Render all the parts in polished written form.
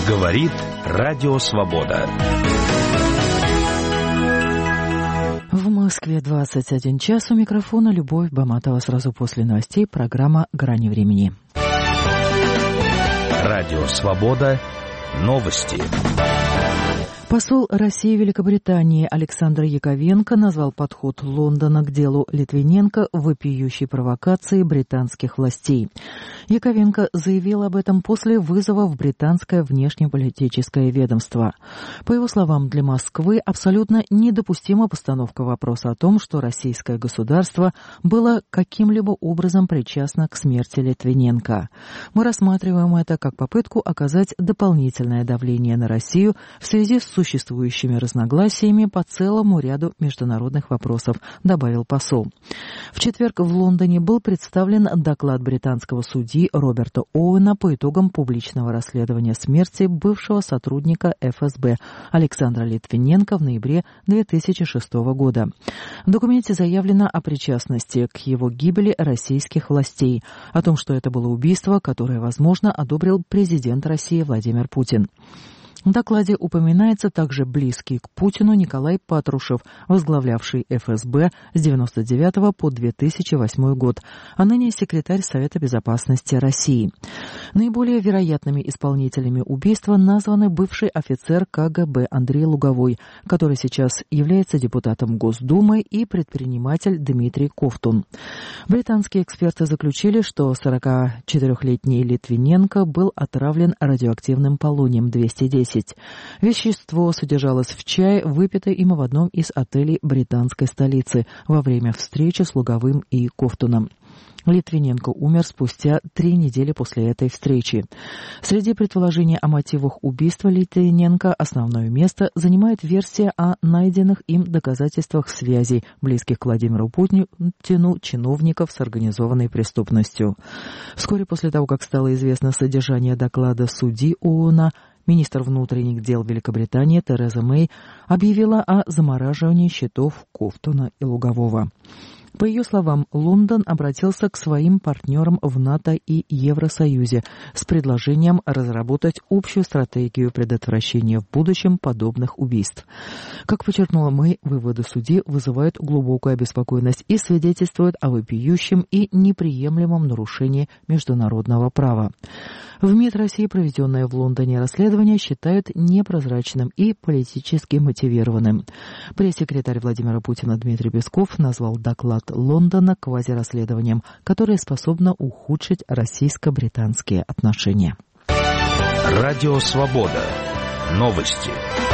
Говорит Радио Свобода. В Москве 21 час. У микрофона Любовь Баматова. Сразу после новостей программа «Грани времени». Радио Свобода. Новости. Посол России в Великобритании Александр Яковенко назвал подход Лондона к делу Литвиненко вопиющей провокацией британских властей. Яковенко заявил об этом после вызова в британское внешнеполитическое ведомство. По его словам, для Москвы абсолютно недопустима постановка вопроса о том, что российское государство было каким-либо образом причастно к смерти Литвиненко. Мы рассматриваем это как попытку оказать дополнительное давление на Россию в связи с существующими разногласиями по целому ряду международных вопросов, добавил посол. В четверг в Лондоне был представлен доклад британского судьи Роберта Оуэна по итогам публичного расследования смерти бывшего сотрудника ФСБ Александра Литвиненко в ноябре 2006 года. В документе заявлено о причастности к его гибели российских властей, о том, что это было убийство, которое, возможно, одобрил президент России Владимир Путин. В докладе упоминается также близкий к Путину Николай Патрушев, возглавлявший ФСБ с 1999 по 2008 год, а ныне секретарь Совета безопасности России. Наиболее вероятными исполнителями убийства названы бывший офицер КГБ Андрей Луговой, который сейчас является депутатом Госдумы, и предприниматель Дмитрий Ковтун. Британские эксперты заключили, что 44-летний Литвиненко был отравлен радиоактивным полонием-210. Вещество содержалось в чае, выпитой им в одном из отелей британской столицы во время встречи с Луговым и Ковтуном. Литвиненко умер спустя 3 недели после этой встречи. Среди предположений о мотивах убийства Литвиненко основное место занимает версия о найденных им доказательствах связей, близких к Владимиру Путину, чиновников с организованной преступностью. Вскоре после того, как стало известно содержание доклада судьи ООН, министр внутренних дел Великобритании Тереза Мэй объявила о замораживании счетов Ковтуна и Лугового. По ее словам, Лондон обратился к своим партнерам в НАТО и Евросоюзе с предложением разработать общую стратегию предотвращения в будущем подобных убийств. Как подчеркнула Мэй, выводы судьи вызывают глубокую обеспокоенность и свидетельствуют о вопиющем и неприемлемом нарушении международного права. В МИД России проведенное в Лондоне расследование считают непрозрачным и политически мотивированным. Пресс-секретарь Владимира Путина Дмитрий Песков назвал доклад Лондона квазирасследованием, которое способно ухудшить российско-британские отношения. Радио Свобода. Новости.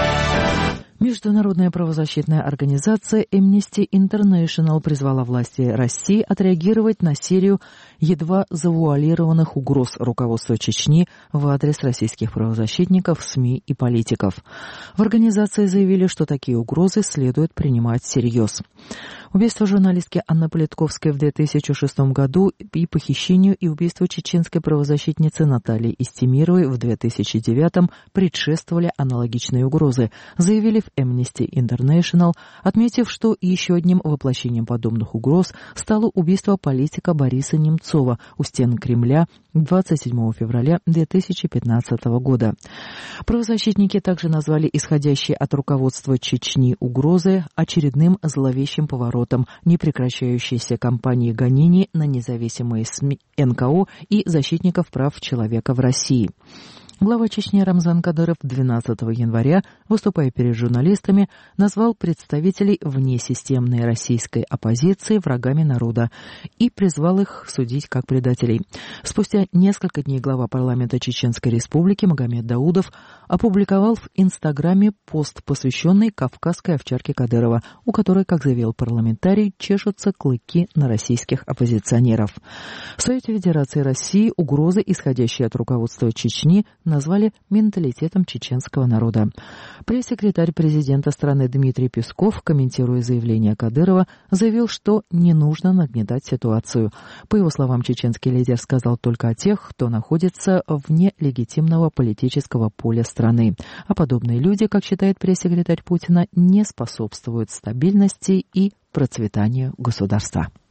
Международная правозащитная организация Amnesty International призвала власти России отреагировать на серию едва завуалированных угроз руководства Чечни в адрес российских правозащитников, СМИ и политиков. В организации заявили, что такие угрозы следует принимать всерьез. Убийство журналистки Анны Политковской в 2006 году и похищению и убийству чеченской правозащитницы Натальи Истемировой в 2009 предшествовали аналогичные угрозы, заявили в Amnesty International, отметив, что еще одним воплощением подобных угроз стало убийство политика Бориса Немцова у стен Кремля 27 февраля 2015 года. Правозащитники также назвали исходящие от руководства Чечни угрозы очередным зловещим поворотом непрекращающейся кампании гонений на независимые СМИ, НКО и защитников прав человека в России. Глава Чечни Рамзан Кадыров 12 января, выступая перед журналистами, назвал представителей внесистемной российской оппозиции врагами народа и призвал их судить как предателей. Спустя несколько дней глава парламента Чеченской Республики Магомед Даудов опубликовал в Инстаграме пост, посвященный кавказской овчарке Кадырова, у которой, как заявил парламентарий, чешутся клыки на российских оппозиционеров. В Совете Федерации России угрозы, исходящие от руководства Чечни, назвали менталитетом чеченского народа. Пресс-секретарь президента страны Дмитрий Песков, комментируя заявление Кадырова, заявил, что не нужно нагнетать ситуацию. По его словам, чеченский лидер сказал только о тех, кто находится вне легитимного политического поля страны. А подобные люди, как считает пресс-секретарь Путина, не способствуют стабильности и процветанию государства.